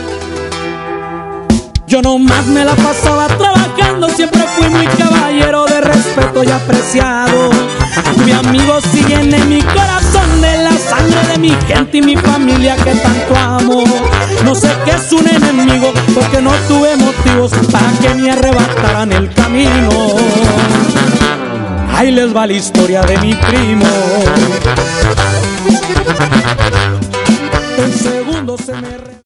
Yo nomás me la pasaba trabajando, siempre fui muy caballero, de respeto y apreciado. Mi amigo siguen en mi corazón, de la sangre de mi gente y mi familia que tanto amo. No sé qué es un enemigo, porque no tuve motivos para que me arrebataran el camino. Ahí les va la historia de mi primo. En segundos se me